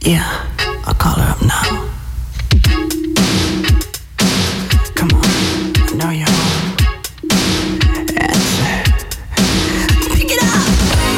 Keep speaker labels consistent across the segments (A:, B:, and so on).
A: Yeah, I'll call her up now. Come on, I know you're home. Answer. Pick it up!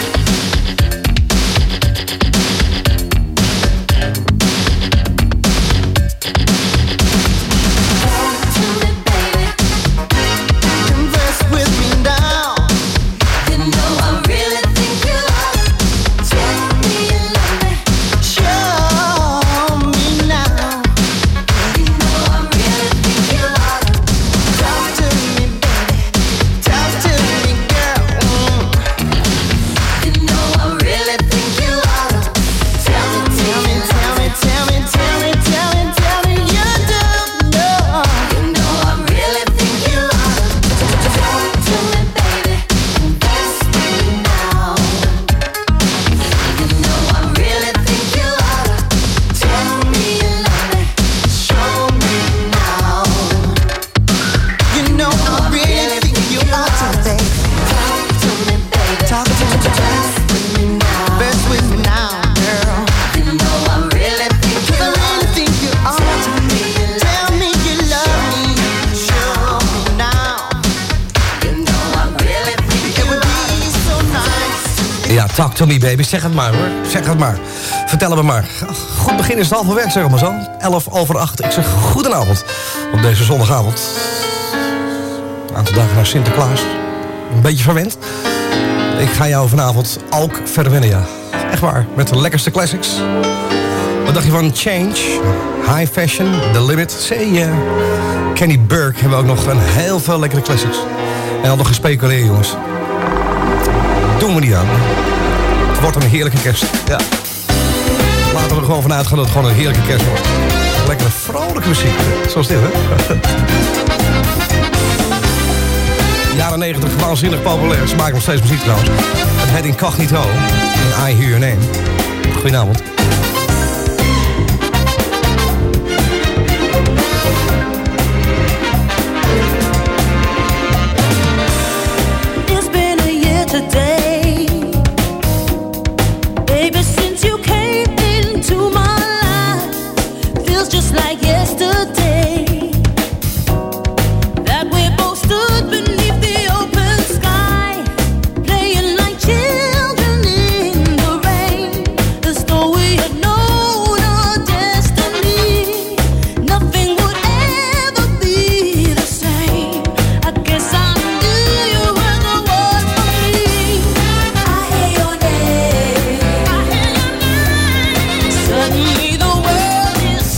B: Talk to me, baby. Zeg het maar, hoor. Zeg het maar. Vertel het me maar. Goed begin is het halve werk, zeg maar zo. 7:11. Ik zeg goedenavond op deze zondagavond. Een aantal dagen naar Sinterklaas. Een beetje verwend. Ik ga jou vanavond ook verwennen, ja. Echt waar. Met de lekkerste classics. Wat dacht je van Change? High Fashion, The Limit. Say Kenny Burke hebben we ook nog een heel veel lekkere classics. En al nog gespeculeerd, jongens. Doen we niet aan. Het wordt een heerlijke kerst. Ja. Laten we er gewoon vanuit gaan dat het gewoon een heerlijke kerst wordt. Lekkere vrolijke muziek. Zoals dit, hè? Jaren 90, waanzinnig populair. Ze maken nog steeds muziek trouwens. Het heet Incognito. En I Hear Your Name. Goedenavond.
C: It's been a year today. Just like yesterday, that we both stood beneath the open sky, playing like children in the rain, as though we had known our destiny. Nothing would ever be the same. I guess I knew you were the one for me. I hear your name. I hear your name. Suddenly the world is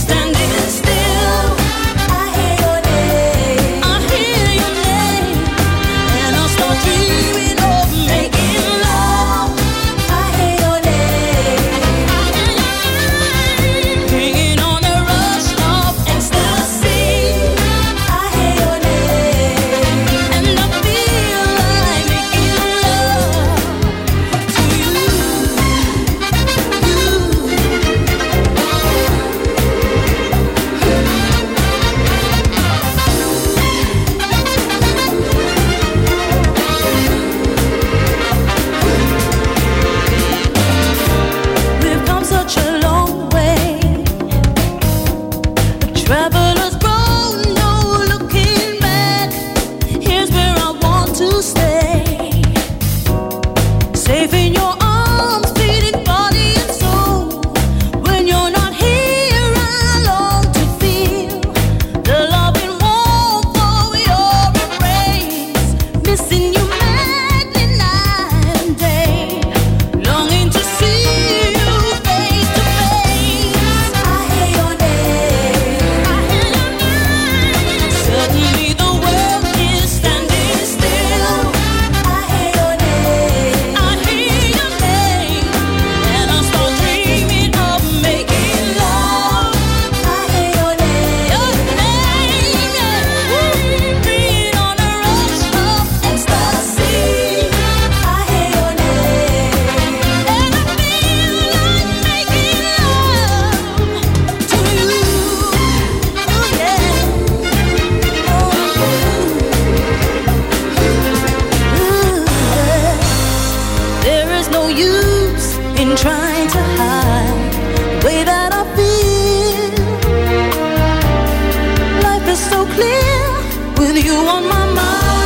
C: so clear with you on my mind.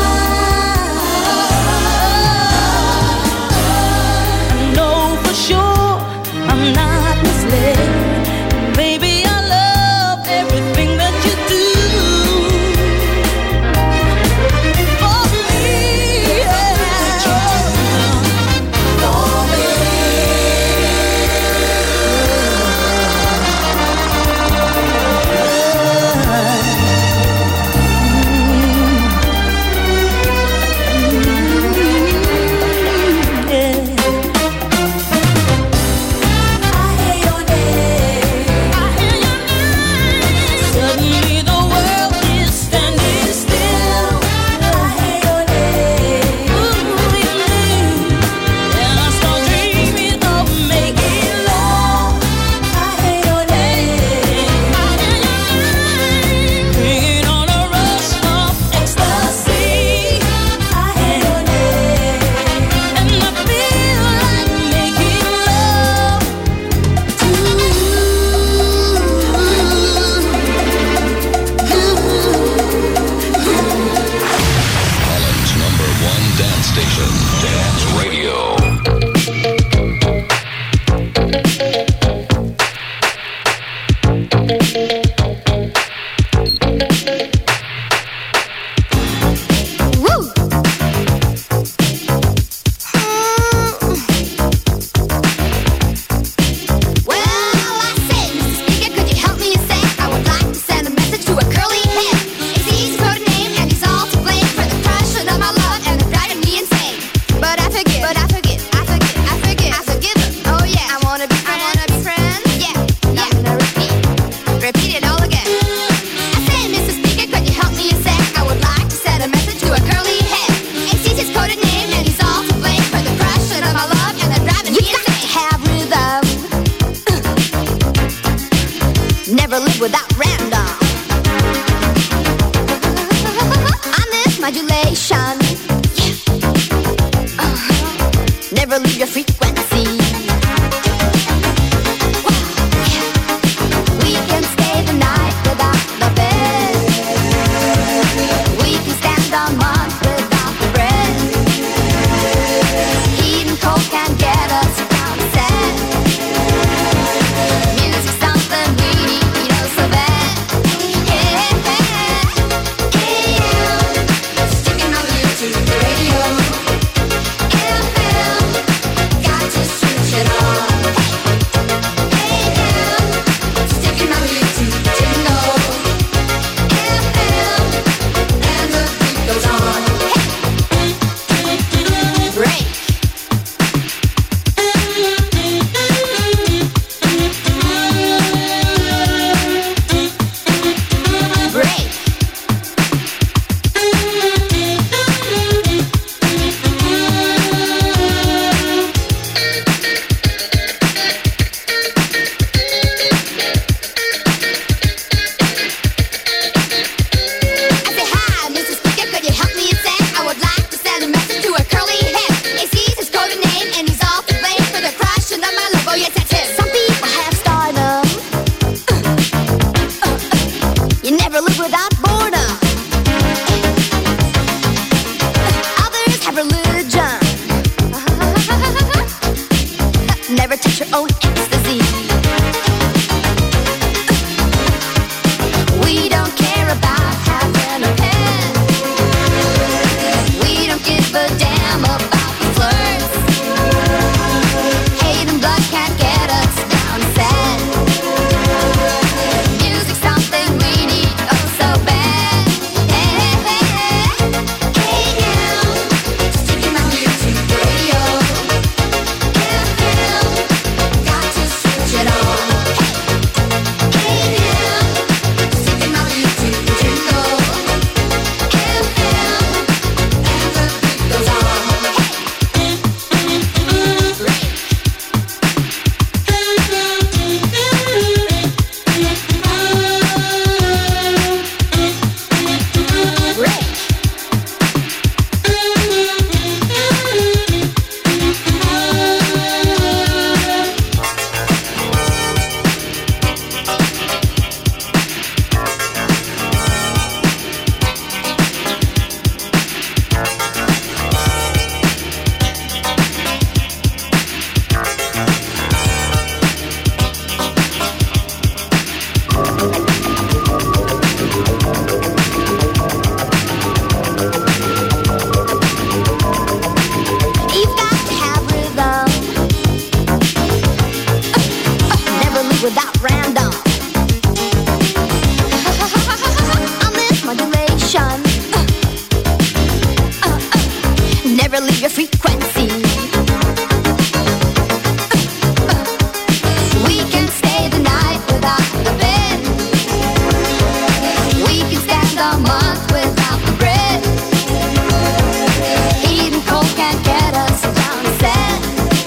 C: I know for sure I'm not misled. Baby, I love everything that you do for me. Yeah. For me. Suddenly the world is standing still. I hear your name. Ooh, your name. And I start dreaming of making love. I hear your name. I hear your name. Bringing on a rush of ecstasy. I hear your name. And I feel like making love to you.
D: Holland's #1 dance station, Dance Radio.
E: Well, I say, Mr. Speaker, could you help me a sec? I would like to send a message to a curly head. It's his code name and he's all to blame for the crushing of my love and the driving me insane. But I forgive him. Oh yeah, I wanna be friends. Yeah, I'm gonna repeat it all again. I say, Mr. Speaker, could you help me a sec? I would like to send a message to a curly head. It's his coded name and he's all to blame for the crushing of my love and the driving me insane. You got to have rhythm. Never live without random. On this modulation, never leave your frequency. We can stay the night without the bed. We can stand on months without the bread. Heat and cold can get us down set. Music's something we need so bad. Sticking on you to the radio. FM, got to without random. On this modulation, never leave your frequency. We can stay the night without the bed. We can stand a month without the bread. Heat and cold can't get us down set.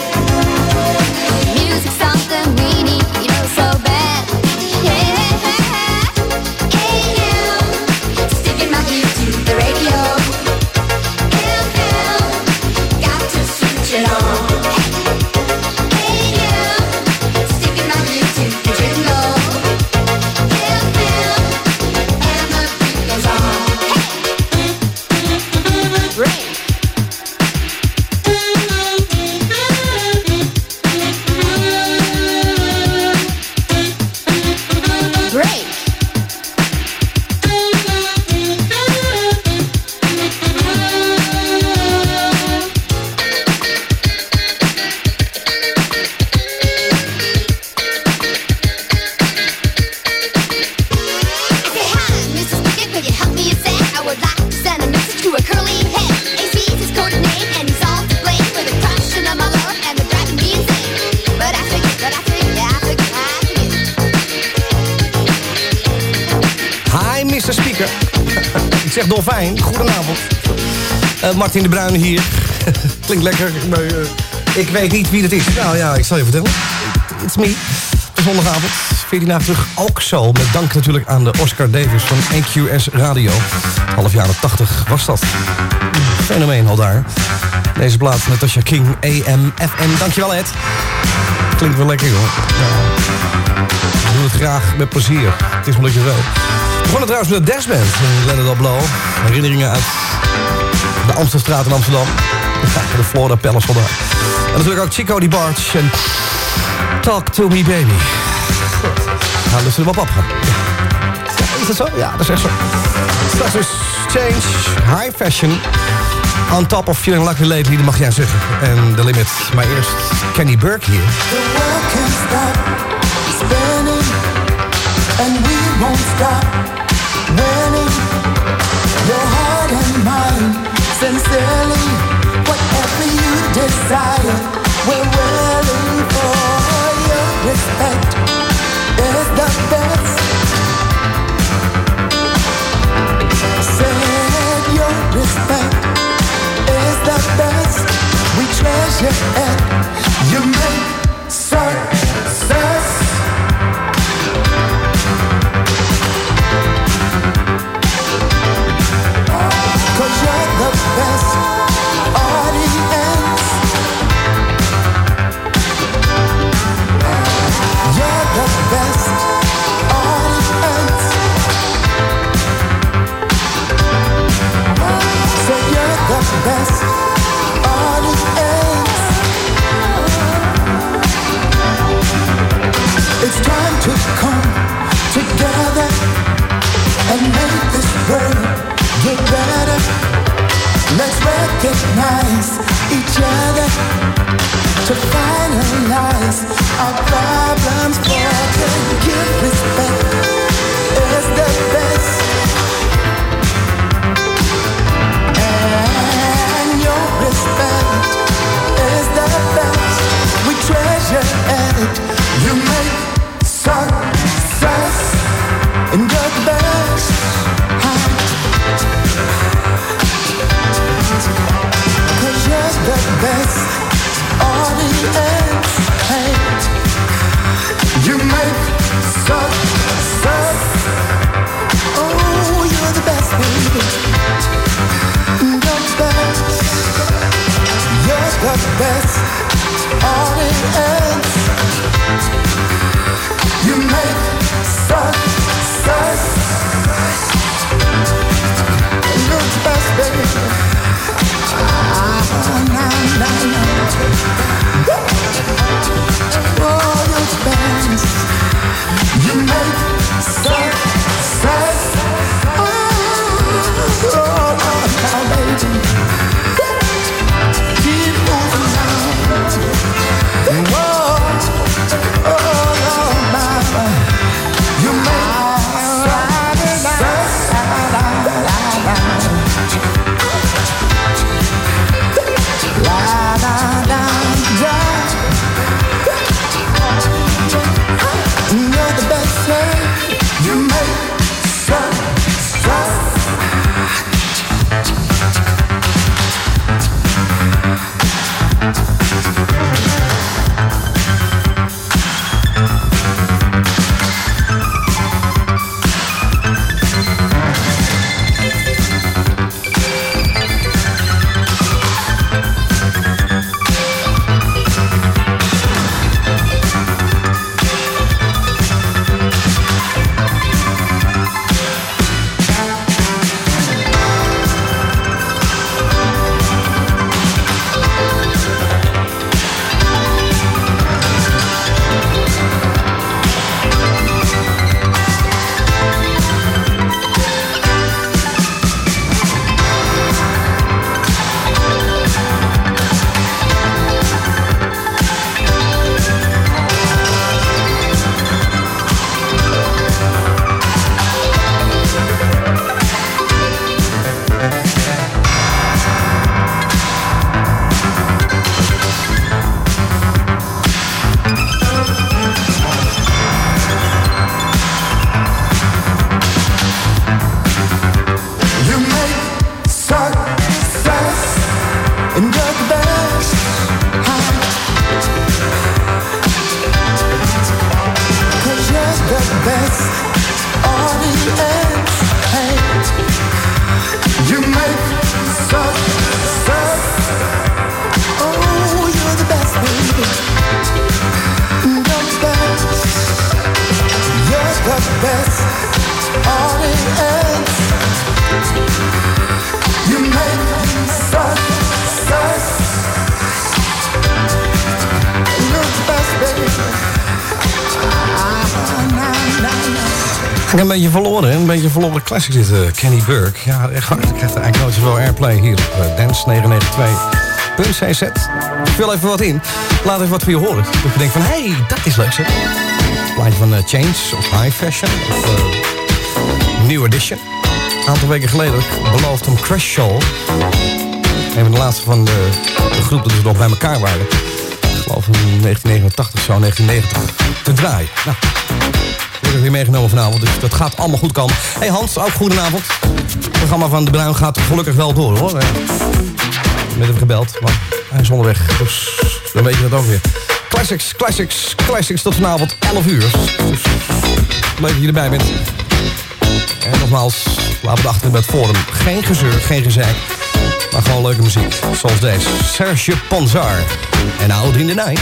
E: Music's something we need, so bad. Yeah, sticking my ear to the radio. Got to switch it on. Sticking my ear to the jingle. And the beat goes on. Break. Break. Say hi, Mr. Speaker, could you help me a sec? I would like to send a message to a curly head. AC's his coded name, and he's all to blame for the crushing of my love and the driving me insane. But I figured.
B: Hi, Mr. Speaker. Ik zeg dolfijn, goedenavond. Martin de Bruin hier. Klinkt lekker, maar ik weet niet wie het is. Nou ja, ik zal je vertellen. It's me. Zondagavond, 14 dagen terug, ook zo. Met dank natuurlijk aan de Oscar Davis van EQS Radio. Half jaren 80 was dat. Fenomeen al daar. Deze plaat, Natasha King, AM, FM. Dankjewel, Ed. Klinkt wel lekker, hoor. Ja. Ik doe het graag met plezier. Het is een beetje zo. We begonnen trouwens met de Dashband in Let It All Blow. Herinneringen uit de Amstelstraat in Amsterdam. De Florida Palace vandaag. En natuurlijk ook Chico Di Barge en Talk To Me Baby. Nou, dus er wat op gaan. Ja, is dat zo? Ja, dat is echt zo. Straks dus Change, High Fashion. On Top of Feeling Lucky Lately, dat mag jij zeggen. En The Limit. Maar eerst Kenny Burke hier.
F: The world can't stop spinning, and we won't stop winning. Your heart and mind, sincerely, whatever you desire, we're willing for your respect. Is the best. Said your respect is the best. We treasure it. You make success. Cause you're the best audience. You're the best audience. So you're the best audience. It's time to come together and make this world get better. Let's recognize each other to finalize our problems for good. Give respect is the best. And your respect is the best. We treasure it. You make success, and you're the best. Cause you're the best audience. Hey, you make success. Oh, you're the best, baby. You're the best. You're the best audience. You make success. You're the best, baby. Oh, you're the best. You make success. Oh, baby. Keep moving now. Whoa. You make such
B: Een beetje verloren classic zitten. Kenny Burke. Ja, echt waar. Ik krijg er eigenlijk nooit zoveel airplay hier op Dance992.cz. Ik vul even wat in. Laat even wat voor je horen. Dat je denkt van, hé, dat is leuk, zeg. Het plaatje van Change of High Fashion of New Edition. Een aantal weken geleden beloofd om Crash Show. Een van de laatste van de groep dat dus nog bij elkaar waren. Ik geloof in 1989, zo 1990. Te draaien. Nou. Ik heb weer meegenomen vanavond, dus dat gaat allemaal goed komen. Hey Hans, ook goedenavond. Het programma van De Bruin gaat gelukkig wel door, hoor. Met hem gebeld, maar hij is onderweg. Dus dan weet je dat ook weer. Classics tot vanavond 11 uur. Dus leuk dat je erbij bent. En nogmaals, laten we achter bij het forum. Geen gezeur, geen gezeik. Maar gewoon leuke muziek. Zoals deze. Serge Ponzar. En Out in the Night.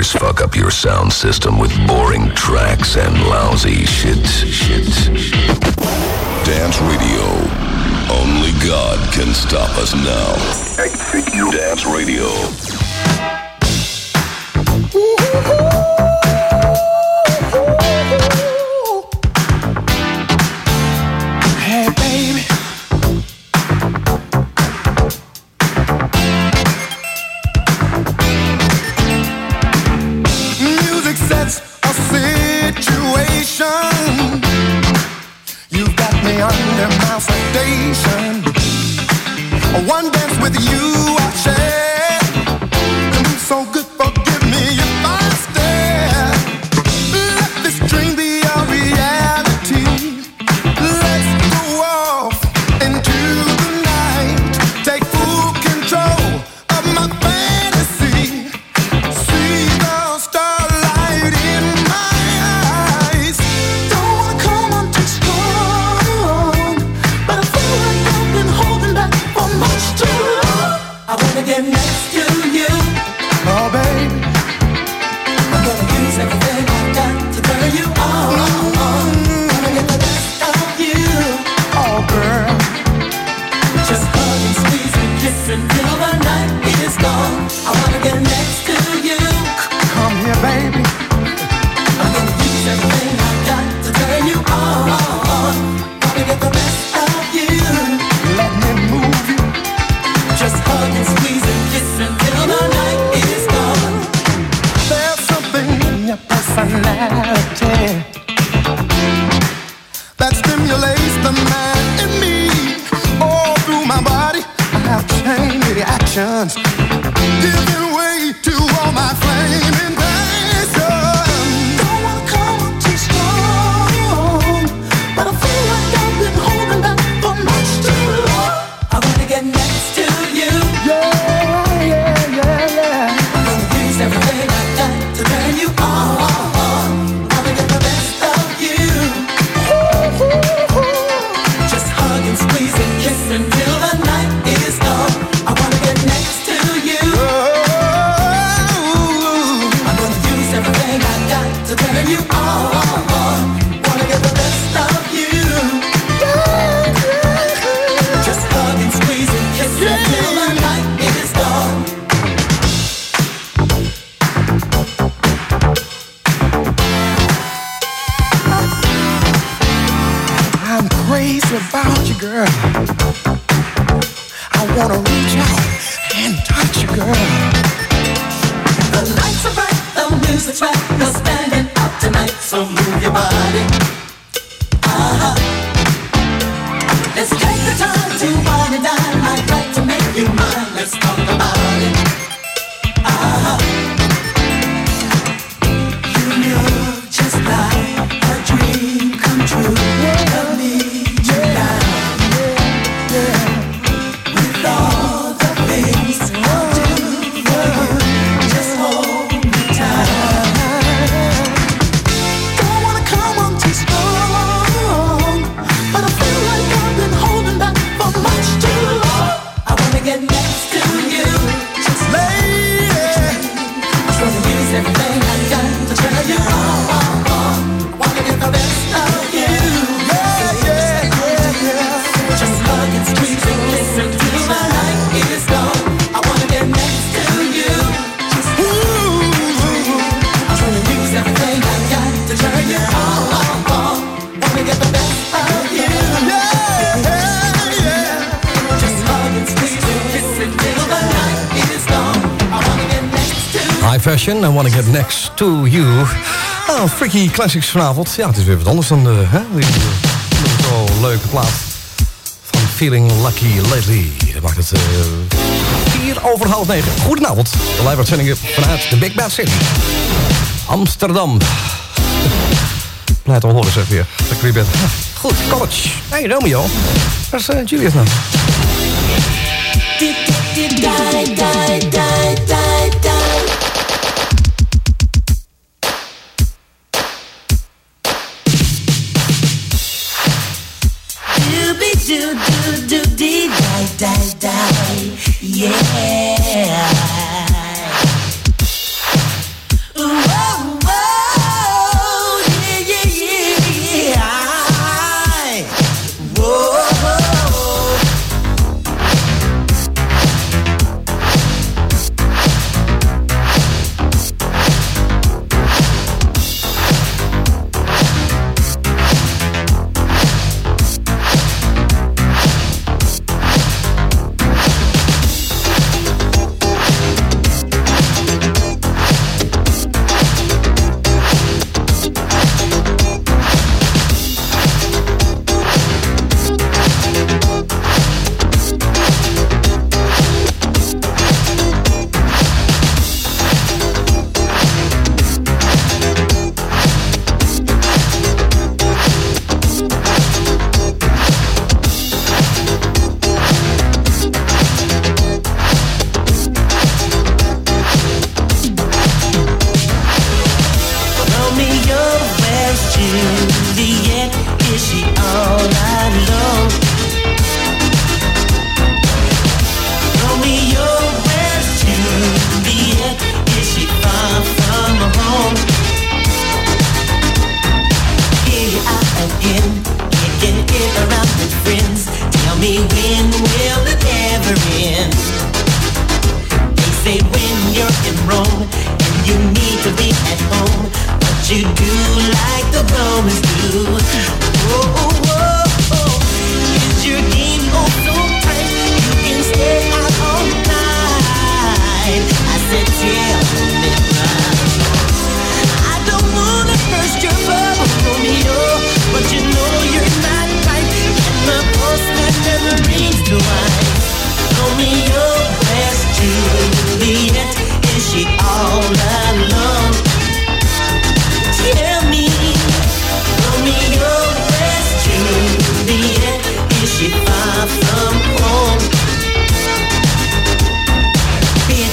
D: DJs fuck up your sound system with boring tracks and lousy shit. Dance Radio. Only God can stop us now. Dance Radio.
F: Hey, baby. Music sets a situation. You've got me under my sedation. One dance with you I share. And it's so good, forgive me if I stare. Let this dream be a reality. Let's go off into the night. Take full control of my fantasy. See the starlight in my eyes. Don't wanna come on too strong, but I feel like I've been holding back for much too long. I wanna get next to you, oh baby. I'm gonna use everything I got to turn you on. Wanna get the best of you, oh girl. Just hug and squeeze and kiss until the night is gone. I wanna get next to you. Come here, baby. I'm gonna use everything I got to turn you on. Wanna get the best of you. Let me move you. Just hug and squeeze and kiss until the night is gone. There's something in your personality that stimulates the man in me. All through my body, I have chain reactions, giving way to all my flaming passion. Don't wanna come on too strong, but I feel like I've been holding back for much too long. I wanna get next to you. Yeah. I'm gonna use everything I got to turn you on. Wanna get the best of you. Just hug and squeeze and kiss until the night is gone. I wanna get next to you. I'm gonna use everything I got to turn you on. Wanna get the best of you. Just hug and squeeze and kiss until the night is gone. I'm crazy about you, girl. I wanna reach out and touch you, girl. The lights are bright, the music's right. We're standing up tonight, so move your body. Let's take the time to wine and dine. I'd like to make you mine. Let's talk about it. You look just like a dream come true. Love me tonight. With all the things I'll do for you. Just hold me tight. Don't wanna come on too strong, but I feel like I've been holding back for much too long. I wanna get next to you. Just lady, I'm gonna use everything I got to turn you on. Wanna get the best of you. Just hug and squeeze and kiss until the night is gone. I wanna get next to you. Just I'm gonna use everything I got to turn you on. Wanna get the best of you. Just hug and squeeze and kiss until the night is gone. I wanna get next to you.
B: High Fashion, I wanna get next to you. Oh, freaky classics vanavond. Ja, het is weer wat anders dan die zo leuke plaat van Feeling Lucky Lately. Dat maakt het 9:04. Goedenavond, de live uitzendingen vanuit de Big Bad City. Amsterdam. Blij te horen zeg weer, dat ik weer ben. Goed, college. Hey Romeo, waar is Julius nou?
C: Yeah. Ooh,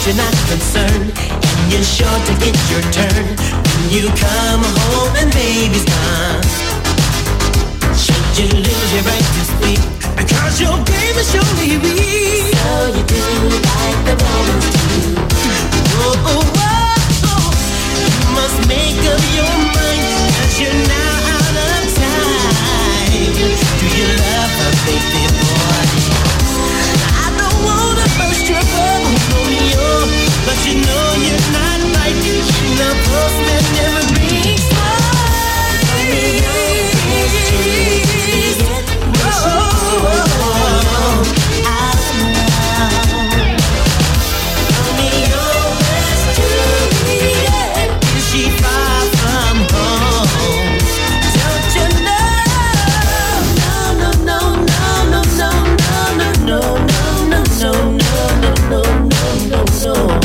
G: you're not concerned, and you're sure to get your turn when you come home and baby's gone. Should you lose your right to speak, because your game is surely weak. So you do like the Romans do. Oh, oh, oh, oh. You must make up your mind, 'cause you're now out of time. Do you love her, baby boy? I don't wanna burst your bubble, Romeo, but you know you're not right. In the post that never brings light. Romeo is Juliet. Oh, I know. Romeo is Juliet. Is she far from home? Don't you know? No, no, no, no, no, no, no, no, no, no, no, no, no, no, no.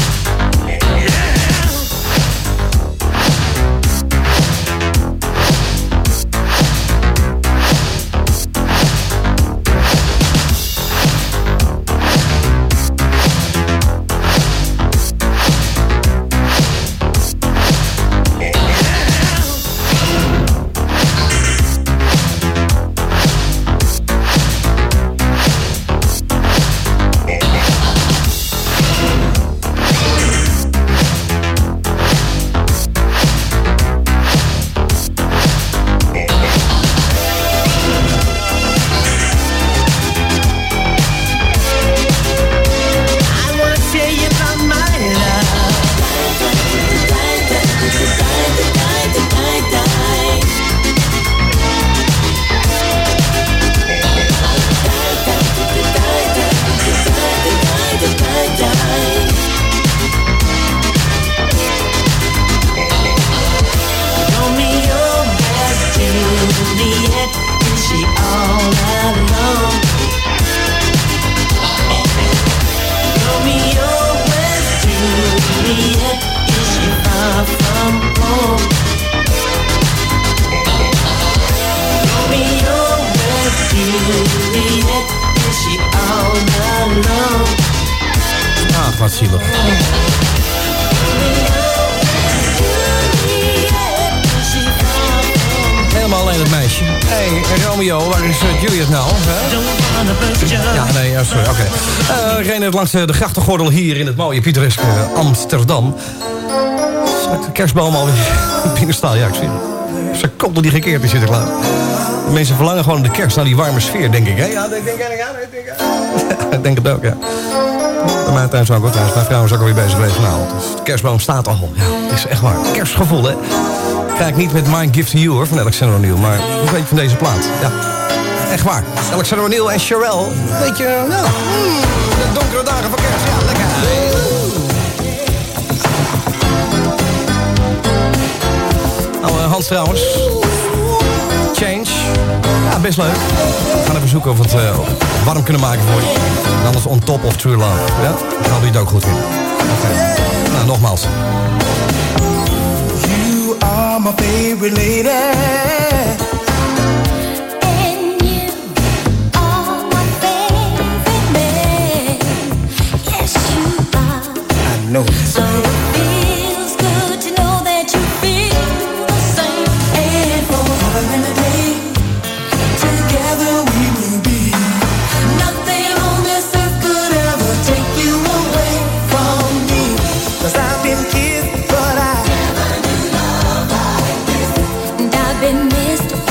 B: Ach, wat zielig. Helemaal alleen het meisje. Hé, hey, Romeo, waar is Juliet nou? Hè? Ja, nee, sorry, oké. Ik reed net langs de grachtengordel hier in het mooie pittoreske Amsterdam. Straks de kerstboom alweer binnenstaan. Ja, ik zie een seconde die gekeerd is, zit ik klaar. De mensen verlangen gewoon de kerst naar die warme sfeer, denk ik. Hè? Ja, ik denk het ook, ja. Bij mij thuis ook, trouwens. Mijn vrouw is ook alweer bezig geweest vanavond. Dus de kerstboom staat al. Ja, het is echt waar. Kerstgevoel, hè. Ga ik niet met My Gift to You, hoor, van Alexander O'Neal. Maar een beetje van deze plaat. Ja, echt waar. Alexander O'Neal en Sherelle. Weet je, nou, de donkere dagen van kerst. Ja, lekker. Nou, Hans trouwens. Change. Ja, best leuk. We gaan even zoeken of we het warm kunnen maken voor je. En anders On Top of True Love. Ja? Dan doe je het ook goed in. Okay. Nou, nogmaals.
F: You are my favorite lady.
C: And you are my favorite man. Yes, you are.
F: I know.
C: So it feels good to know that you feel the same. And forever and a day,
F: Together we will be.
C: nothing on this earth could ever take you away from me.
F: 'Cause I've been kissed, but I
C: And I've been missed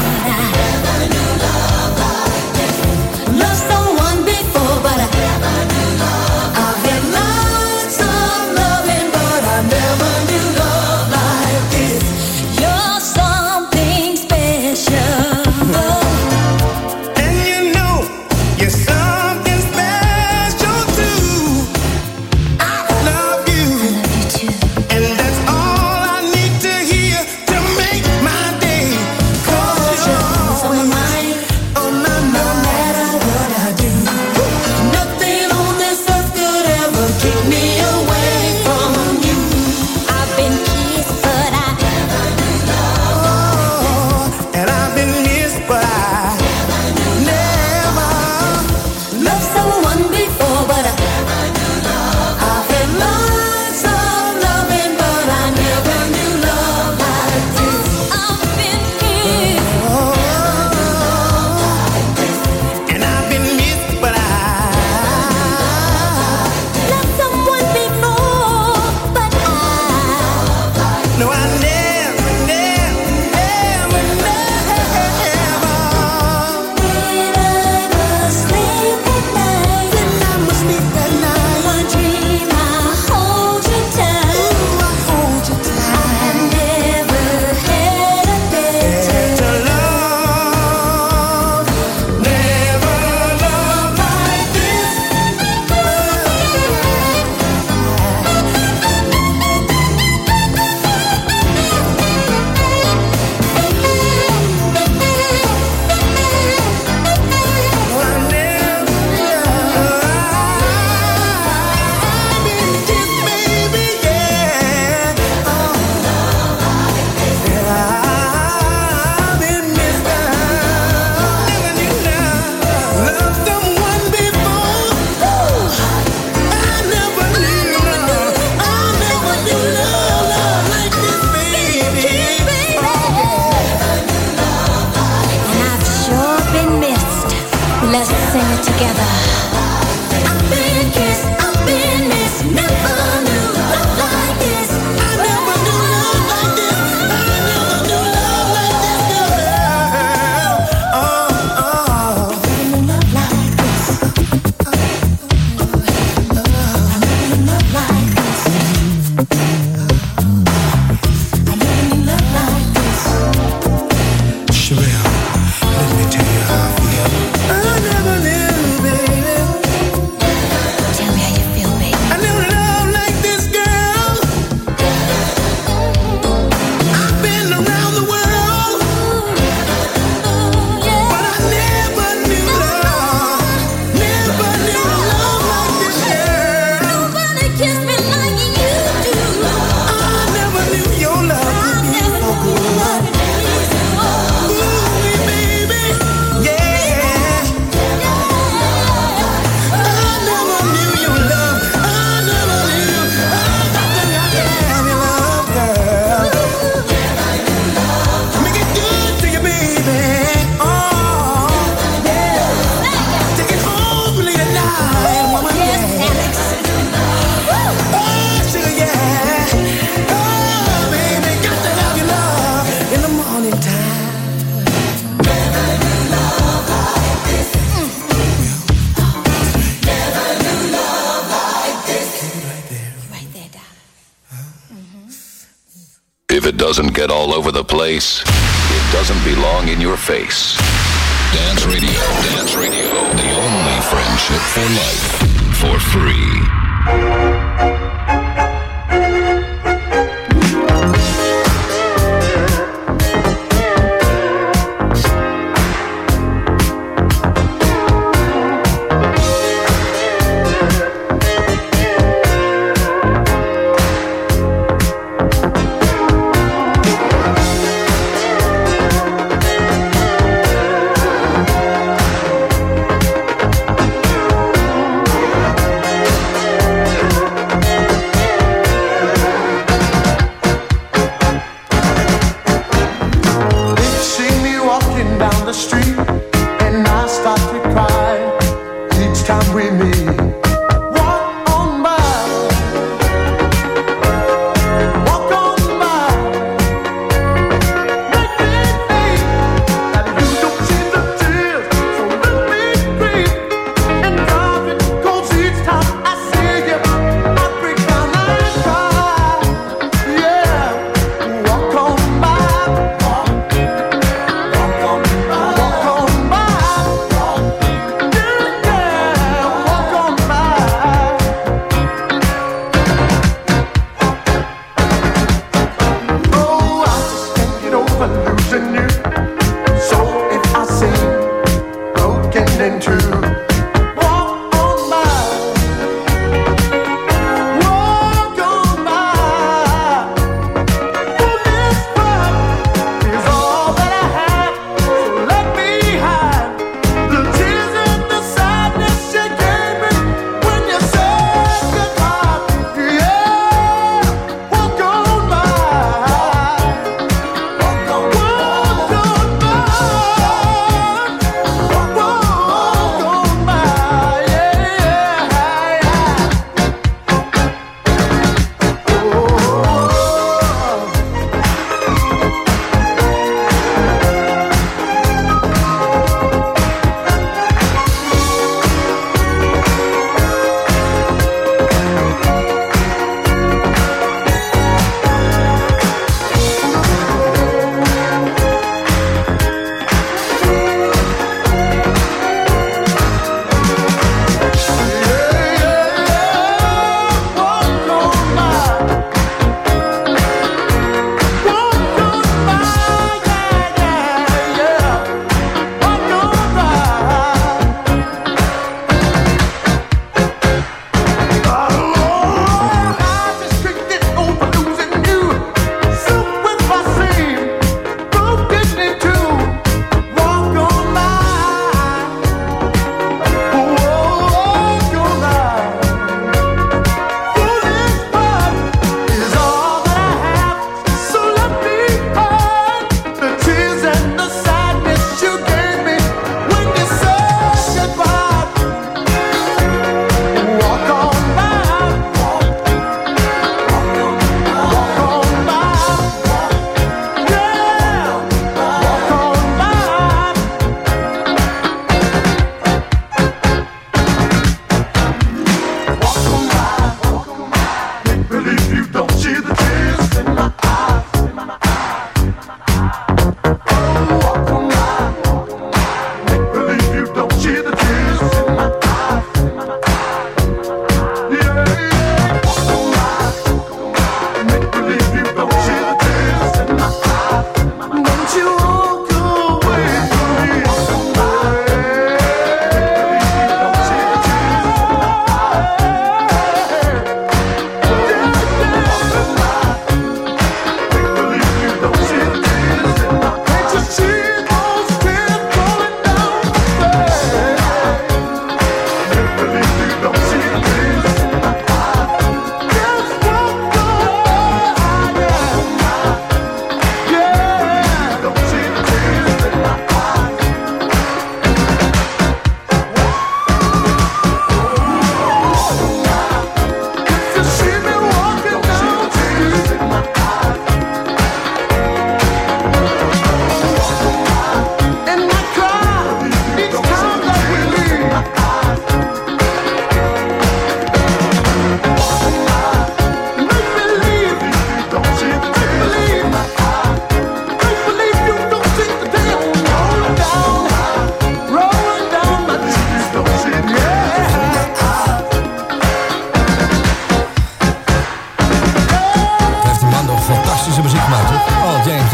D: If it doesn't get all over the place, it doesn't belong in your face. Dance Radio, the only friendship for life, for free.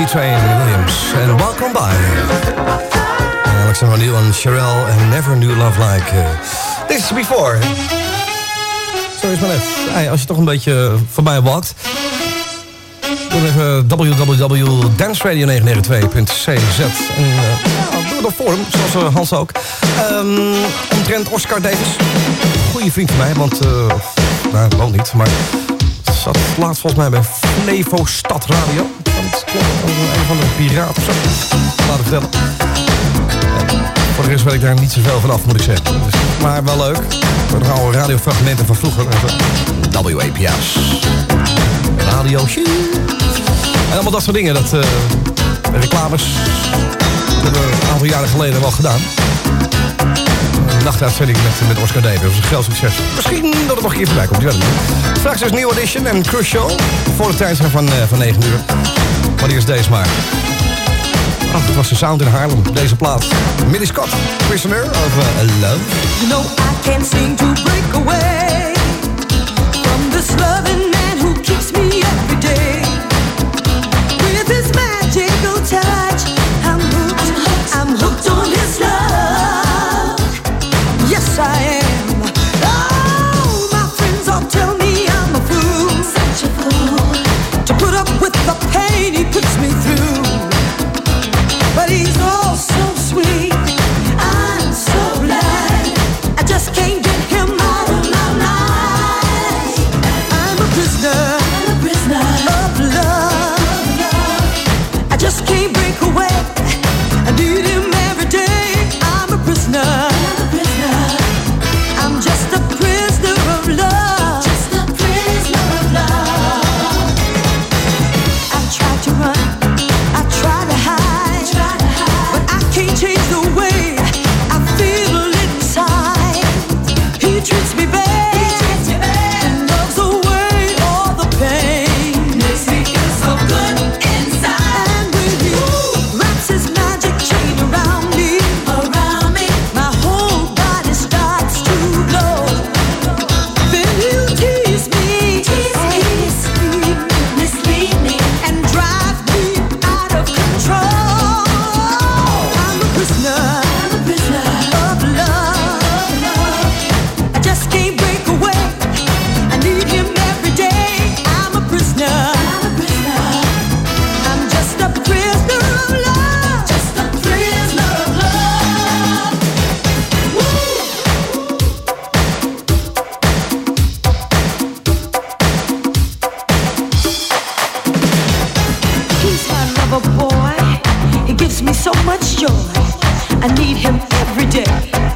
B: Train Williams en Welcome By. En Alexander O'Neal en Sherelle en Never Knew Love Like This Before. Zo is maar net. Hey, als je toch een beetje voorbij walkt, doe even www.danceradio992.cz en doe dat voor hem, zoals Hans ook. Omtrent Oscar Davis. Goeie vriend van mij, want nou, woont niet, maar zat laatst volgens mij bij Flevo Stad Radio. Dat klopt, een van de piraten of zo. Laat ik vertellen. Voor de rest weet ik daar niet zoveel van af, moet ik zeggen. Dus, maar wel leuk. Voor de oude radiofragmenten van vroeger. WAPS. Radio. En allemaal dat soort dingen. Dat reclames. Dat hebben we een aantal jaren geleden wel gedaan. Een nachtuitzending met Oscar Davis. Dat was een groot succes. Misschien dat het nog een keer voorbij komt. Straks is New Edition en Crucial. Voor de tijd zijn van 9 uur. Maar eerst deze maar. Ach, het was de sound in Haarlem. Deze plaat. Millie Scott. Prisoner of Love.
H: You know I can't seem to break away from this loving man who keeps me every day. With his magical touch, I'm hooked on his love. Yes, I am. Oh, my friends all tell me I'm a fool, such a fool, to put up with the pain he puts me through. But he's all so sweet, I'm so glad. I just can't get him out of my mind. I'm a prisoner of love. I just can't break away. I need him every day. I'm a prisoner. I'm just a prisoner of love. Just a prisoner of love. I try to run, I try to hide, but I can't change the way I feel inside. He treats me bad, and loves away all the pain. Makes me feel so good inside. And when he wraps his magic chain around me, my whole body starts to glow. Then he'll tease me, mislead me, and drive me out of control. I'm a prisoner of love. I just can't break away. I need him every day. I'm a prisoner. I'm just a prisoner of love. Just a prisoner of love. He's my lover boy. He gives me so much joy. I need him every day.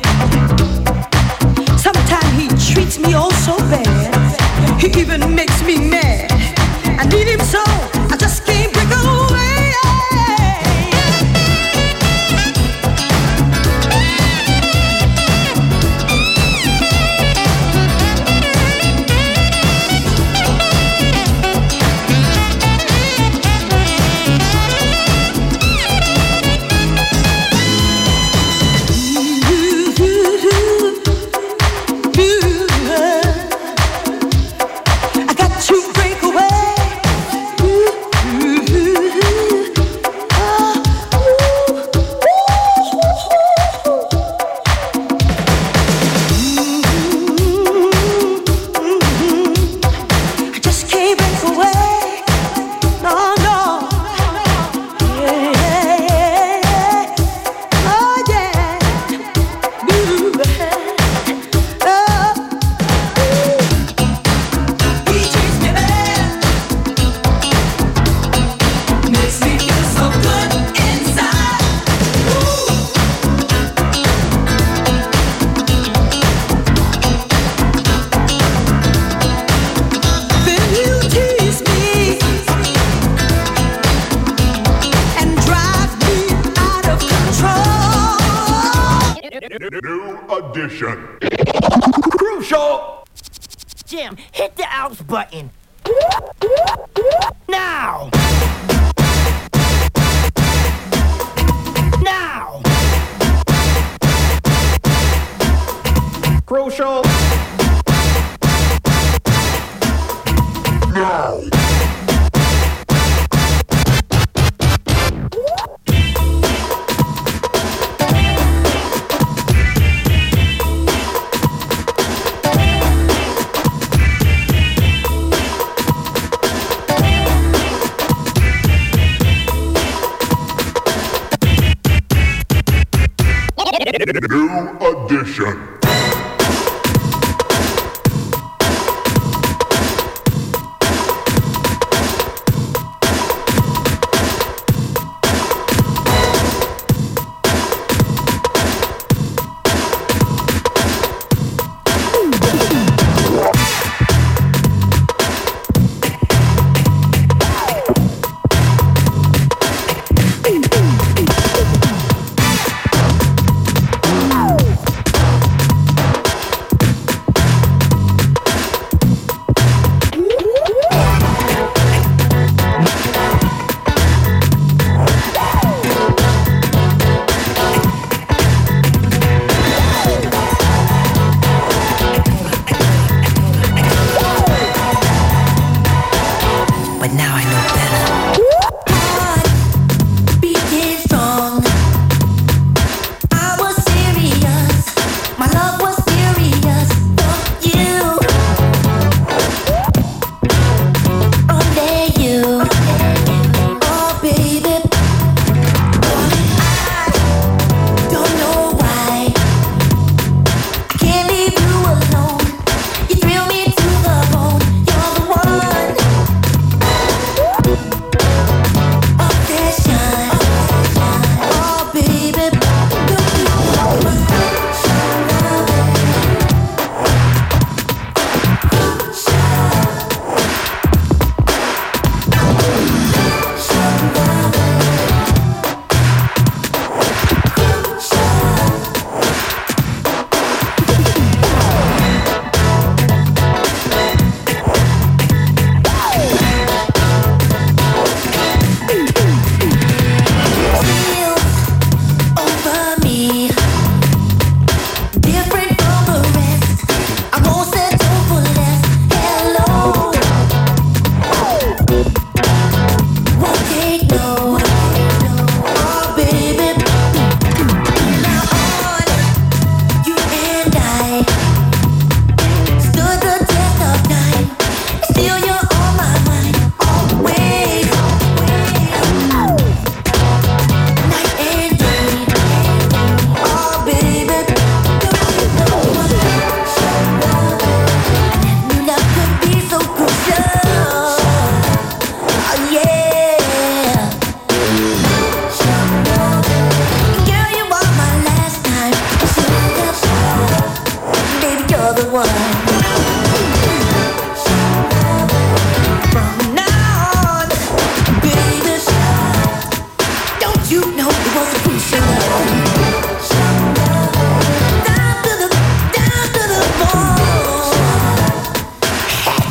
H: Sometimes he treats me oh so bad. He even makes me mad. I need him so I just can't break away. I got to break away. I just can't break away. No, no. Yeah. Oh, yeah. He treats me bad, makes me feel so good inside. Then he'll tease me and drive me out of control.
F: New edition.
I: Crucial! Jim, hit the outs button. Now! Now! Crucial!
F: Now. New edition.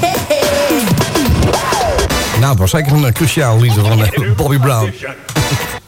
B: Nou, het was zeker een cruciaal lied van Bobby Brown.